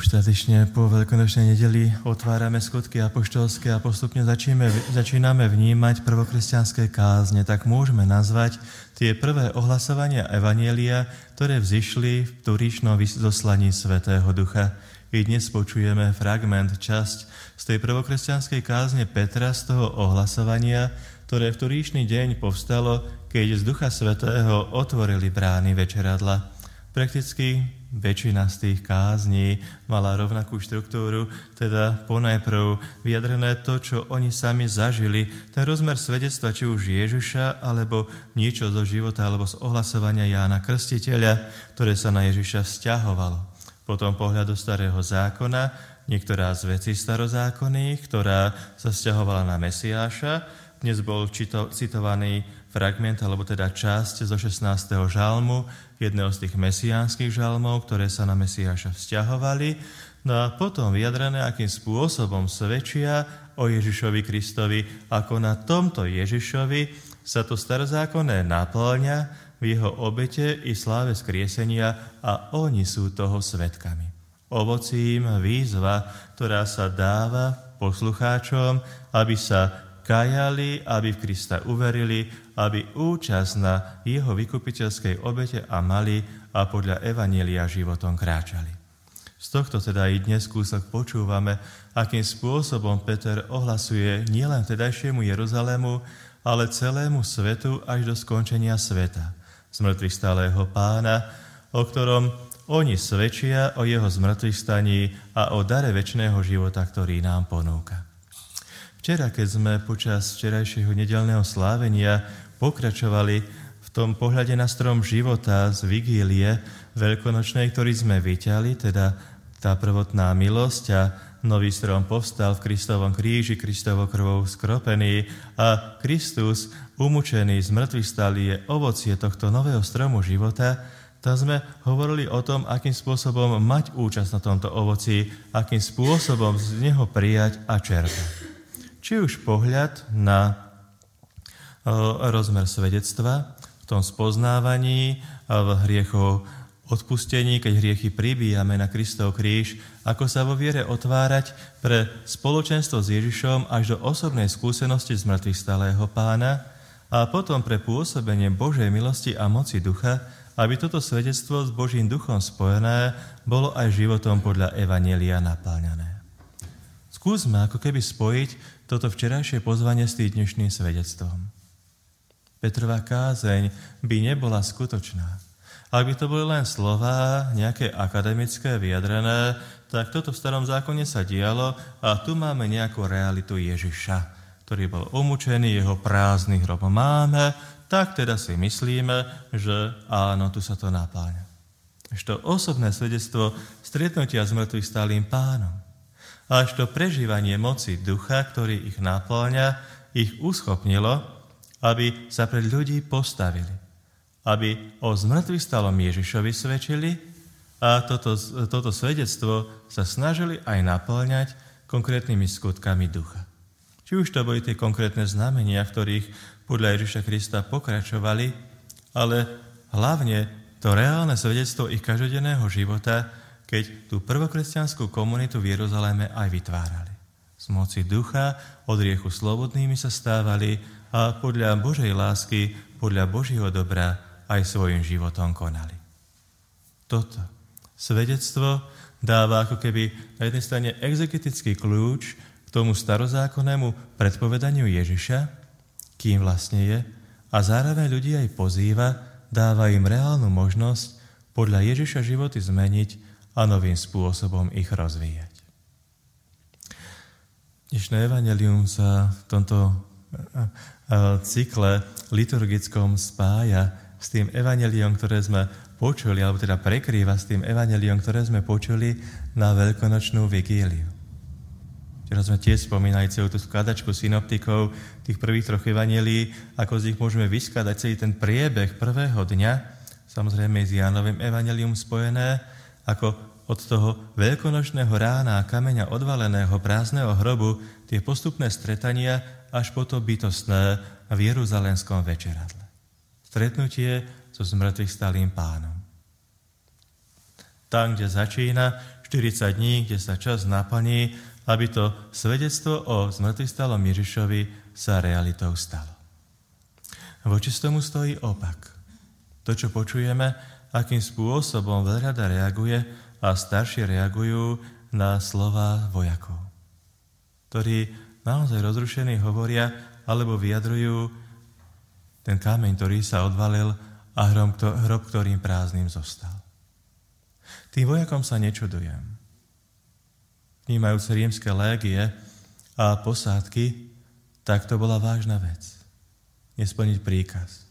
Už tradične po veľkonočnej nedeli otvárame skutky apoštolské a postupne začíname vnímať prvokresťanské kázne, tak môžeme nazvať tie prvé ohlasovania evanjelia, ktoré vzišli v turíčnom zoslaní Svätého Ducha. I dnes počujeme fragment, časť z tej prvokresťanskej kázne Petra, z toho ohlasovania, ktoré v turíčny deň povstalo, keď z Ducha Svätého otvorili brány večeradla. Prakticky väčšina z tých kázní mala rovnakú štruktúru, teda ponajprv vyjadrené to, čo oni sami zažili, ten rozmer svedectva, či už Ježiša, alebo niečo zo života, alebo z ohlasovania Jána Krstiteľa, ktoré sa na Ježiša vzťahovalo. Potom pohľad do Starého zákona, niektorá z vecí starozákonných, ktorá sa vzťahovala na Mesiáša. Dnes bol citovaný fragment, alebo teda časť zo 16. žalmu, jedného z tých mesiánskych žalmov, ktoré sa na Mesiáša vzťahovali. No a potom vyjadrené, akým spôsobom svedčia o Ježišovi Kristovi, ako na tomto Ježišovi sa to starozákonné naplňa v jeho obete i sláve skriesenia a oni sú toho svedkami. Ovocím výzva, ktorá sa dáva poslucháčom, aby sa kajali, aby v Krista uverili, aby účasť na jeho vykupiteľskej obete a mali a podľa evanjelia životom kráčali. Z tohto teda i dnes kúsok počúvame, akým spôsobom Peter ohlasuje nielen vtedajšiemu Jeruzalému, ale celému svetu až do skončenia sveta, zmŕtvychvstalého Pána, o ktorom oni svedčia o jeho zmŕtvychvstaní a o dare večného života, ktorý nám ponúka. Včera, keď sme počas včerajšieho nedeľného slávenia pokračovali v tom pohľade na strom života z vigílie veľkonočnej, ktorý sme vyťali, teda tá prvotná milosť a nový strom povstal v Kristovom kríži, Kristovou krvou skropený a Kristus umučený, zmŕtvychvstalý je ovocie tohto nového stromu života, tam sme hovorili o tom, akým spôsobom mať účasť na tomto ovoci, akým spôsobom z neho prijať a čerpať. Či už pohľad na rozmer svedectva, v tom spoznávaní, v hriechov odpustení, keď hriechy pribíjame na Kristov kríž, ako sa vo viere otvárať pre spoločenstvo s Ježišom až do osobnej skúsenosti zmŕtvychvstalého Pána a potom pre pôsobenie Božej milosti a moci ducha, aby toto svedectvo s Božím duchom spojené bolo aj životom podľa evanjelia naplňané. Skúsme ako keby spojiť toto včerajšie pozvanie s tým dnešným svedectvom. Petrova kázeň by nebola skutočná. Ak by to boli len slová, nejaké akademické, vyjadrené, tak toto v starom zákone sa dialo a tu máme nejakú realitu Ježiša, ktorý bol umučený, jeho prázdny hrob máme, tak teda si myslíme, že áno, tu sa to napáňa. Ešte osobné svedectvo stretnutia s mŕtvychvstalým Pánom. Až to prežívanie moci ducha, ktorý ich napĺňa, ich uschopnilo, aby sa pred ľudí postavili, aby o zmŕtvychvstalom Ježišovi svedčili a toto svedectvo sa snažili aj napĺňať konkrétnymi skutkami ducha. Či už to boli tie konkrétne znamenia, v ktorých podľa Ježiša Krista pokračovali, ale hlavne to reálne svedectvo ich každodenného života, keď tú prvokresťanskú komunitu v Jeruzaléme aj vytvárali. Z moci ducha od hriechu slobodnými sa stávali a podľa Božej lásky, podľa Božieho dobra aj svojim životom konali. Toto svedectvo dáva ako keby na jednej strane exegetický kľúč k tomu starozákonnému predpovedaniu Ježiša, kým vlastne je, a zároveň ľudí aj pozýva, dáva im reálnu možnosť podľa Ježiša životy zmeniť a novým spôsobom ich rozvíjať. Dnešné evanjelium sa v tomto cykle liturgickom spája s tým evanjeliom, ktoré sme počuli, alebo teda prekrýva s tým evanjeliom, ktoré sme počuli na veľkonočnú vigíliu. Včera sme tiež spomínali celú tú skladačku synoptikov, tých prvých troch evanjelií, ako z nich môžeme vyskladať celý ten priebeh prvého dňa, samozrejme s Jánovým evanjelium spojené, ako od toho veľkonočného rána a kameňa odvaleného prázdneho hrobu tie postupné stretania až po to bytostné v jeruzalémskom večeradle. Stretnutie so zmŕtvychvstalým Pánom. Tam, kde začína 40 dní, kde sa čas naplní, aby to svedectvo o zmŕtvychvstalom Ježišovi sa realitou stalo. Voči tomu stojí opak. To, čo počujeme, akým spôsobom veľrada reaguje a starší reagujú na slova vojakov, ktorí naozaj rozrušení hovoria alebo vyjadrujú ten kameň, ktorý sa odvalil a hrob, ktorým prázdnym zostal. Tým vojakom sa nečudujem. Vnímajúce rímske légie a posádky, tak to bola vážna vec. Nesplniť príkaz.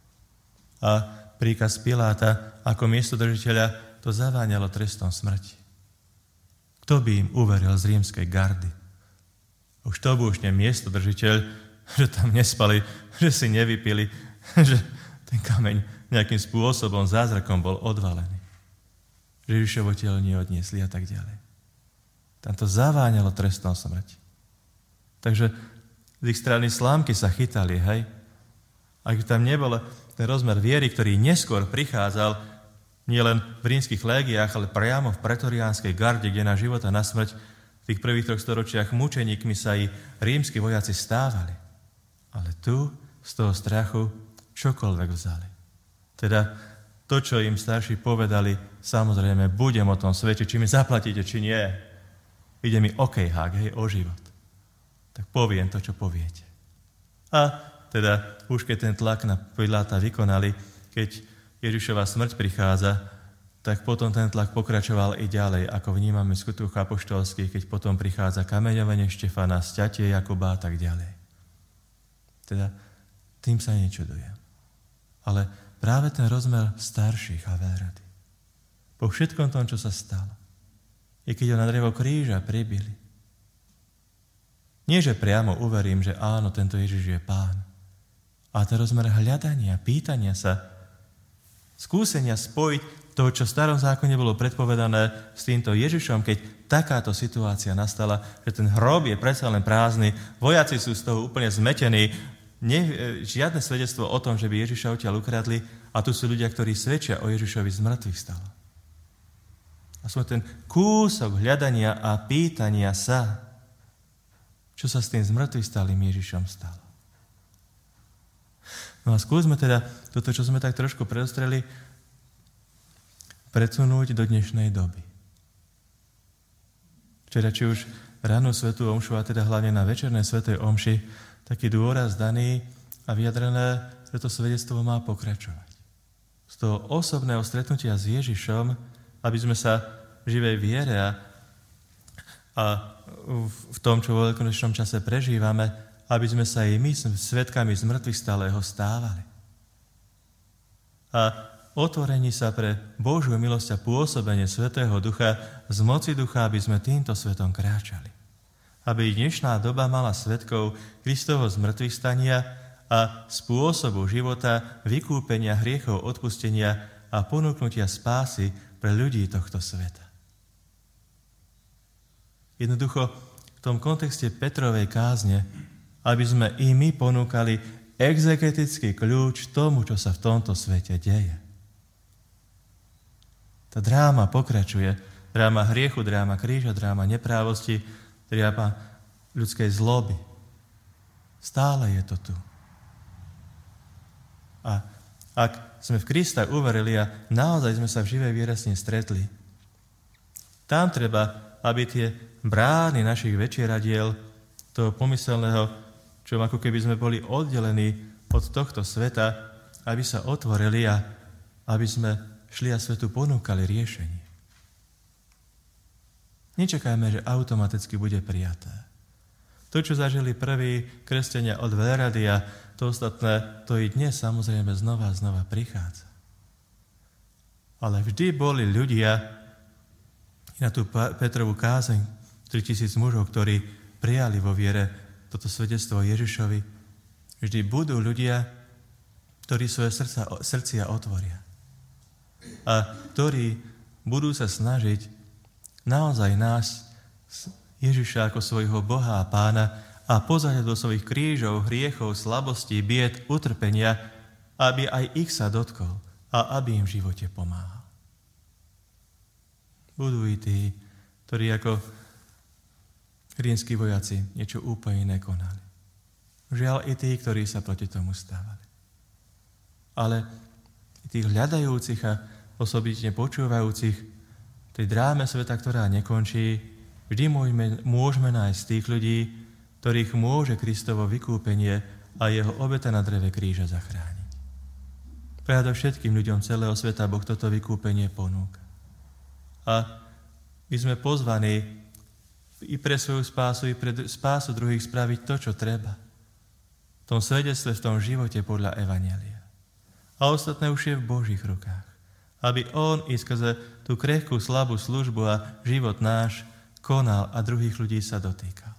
A príkaz Piláta ako miestodržiteľa to zaváňalo trestom smrti. Kto by im uveril z rímskej gardy? Už to búšne miestodržiteľ, že tam nespali, že si nevypili, že ten kameň nejakým spôsobom, zázrakom bol odvalený. Že Ježišovo telo neodniesli a tak ďalej. Tam to zaváňalo trestom smrti. Takže z ich strany slámky sa chytali, hej? Ak tam nebol ten rozmer viery, ktorý neskôr prichádzal nielen v rímskych légiách, ale priamo v pretoriánskej garde, kde na život a na smrť v tých prvých 3 storočiach mučeníkmi sa i rímski vojaci stávali. Ale tu z toho strachu čokoľvek vzali. Teda to, čo im starší povedali, samozrejme, budem o tom svedčiť, či mi zaplatíte, či nie. Ide mi okejhák, hej, o život. Tak poviem to, čo poviete. A teda už keď ten tlak na Piláta vykonali, keď Ježišova smrť prichádza, tak potom ten tlak pokračoval i ďalej, ako vnímame v skutkoch apoštolských, keď potom prichádza kameňovanie Štefana, sťatie Jakuba a tak ďalej. Teda tým sa nečudujem. Ale práve ten rozmer starších a veľrady. Po všetkom tom, čo sa stalo. I keď ho na drevo kríža pribili. Nie, že priamo uverím, že áno, tento Ježiš je Pán. A ten rozmer hľadania, pýtania sa, skúsenia spojiť to, čo v starom zákone bolo predpovedané s týmto Ježišom, keď takáto situácia nastala, že ten hrob je predsa len prázdny, vojaci sú z toho úplne zmetení, žiadne svedectvo o tom, že by Ježiša odtiaľ ukradli, a tu sú ľudia, ktorí svedčia o Ježišovi z mŕtvych stalo. A sme ten kúsok hľadania a pýtania sa, čo sa s tým zmŕtvych stalým Ježišom stalo. No a skúsme teda toto, čo sme tak trošku predostreli, predsunúť do dnešnej doby. Včera, či už rannú svätú omšu, a teda hlavne na večernej svätej omši, taký dôraz daný a vyjadrené, že to svedectvo má pokračovať. Z toho osobného stretnutia s Ježišom, aby sme sa v živej viere a v tom, čo vo veľkonočnom čase prežívame, aby sme sa i my svedkami z mŕtvych stáleho stávali. A otvorení sa pre Božiu milosť a pôsobenie Svätého Ducha z moci Ducha, aby sme týmto svetom kráčali. Aby dnešná doba mala svedkov Kristovho zmŕtvychvstania a spôsobu života, vykúpenia, hriechov, odpustenia a ponúknutia spásy pre ľudí tohto sveta. Jednoducho v tom kontexte Petrovej kázne, aby sme i my ponúkali exegetický kľúč tomu, čo sa v tomto svete deje. Tá dráma pokračuje. Dráma hriechu, dráma kríža, dráma neprávosti, dráma ľudskej zloby. Stále je to tu. A ak sme v Krista uverili a naozaj sme sa v živej viere s ním stretli, tam treba, aby tie brány našich večieradiel, toho pomyselného, čo ako keby sme boli oddelení od tohto sveta, aby sa otvorili a aby sme šli a svetu ponúkali riešenie. Nečakajme, že automaticky bude prijaté. To, čo zažili prví kresťania od veľrady a to ostatné, to i dnes samozrejme znova a znova prichádza. Ale vždy boli ľudia, na tú Petrovú kázeň, 3000 mužov, ktorí prijali vo viere toto svedectvo Ježišovi, vždy budú ľudia, ktorí svoje srdcia otvoria. A ktorí budú sa snažiť naozaj nás, Ježiša ako svojho Boha a Pána, a pozrieť do svojich krížov, hriechov, slabostí, bied, utrpenia, aby aj ich sa dotkol a aby im v živote pomáhal. Budú i tí, ktorí ako rímski vojaci niečo úplne iné konali. Žiaľ i tí, ktorí sa proti tomu stávali. Ale tých hľadajúcich a osobitne počúvajúcich v tej dráme sveta, ktorá nekončí, vždy môžeme nájsť tých ľudí, ktorých môže Kristovo vykúpenie a jeho obeta na dreve kríža zachrániť. Predovšetkým ľuďom celého sveta Boh toto vykúpenie ponúka. A my sme pozvaní i pre svoju spásu, i pre spásu druhých spraviť to, čo treba. V tom svedectve, v tom živote podľa evanjelia. A ostatné už je v Božích rukách. Aby on i skrze tú krehkú, slabú službu a život náš konal a druhých ľudí sa dotýkal.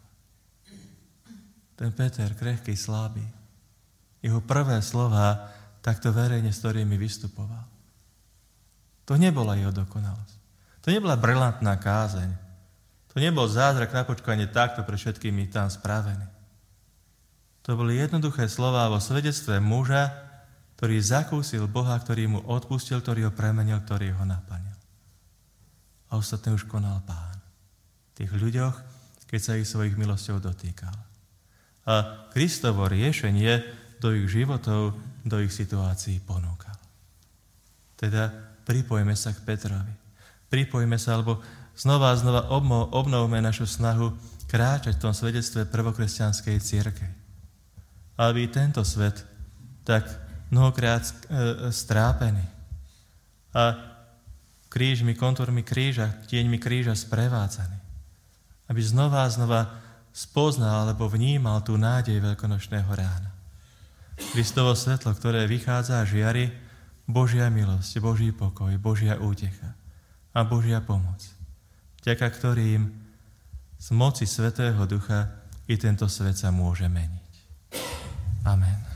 Ten Peter, krehký, slabý, jeho prvé slová takto verejne, s ktorými vystupoval. To nebola jeho dokonalosť. To nebola brilantná kázeň. To nebol zázrak na počkanie takto pre všetkými tam spravený. To boli jednoduché slová vo svedectve muža, ktorý zakúsil Boha, ktorý mu odpustil, ktorý ho premenil, ktorý ho naplnil. A ostatné už konal Pán. V tých ľuďoch, keď sa ich svojich milosťou dotýkal. A Kristovo riešenie do ich životov, do ich situácií ponúkal. Teda pripojme sa k Petrovi. Pripojme sa, alebo znova a znova obnovme našu snahu kráčať v tom svedectve prvokresťanskej cirkvi. Aby tento svet tak mnohokrát strápený a krížmi, kontúrmi kríža, tieňmi kríža sprevádzaný. Aby znova a znova spoznal alebo vnímal tú nádej veľkonočného rána. Kristovo svetlo, ktoré vychádza a žiari, Božia milosť, Boží pokoj, Božia útecha a Božia pomoc, vďaka ktorým z moci Svätého Ducha i tento svet sa môže meniť. Amen.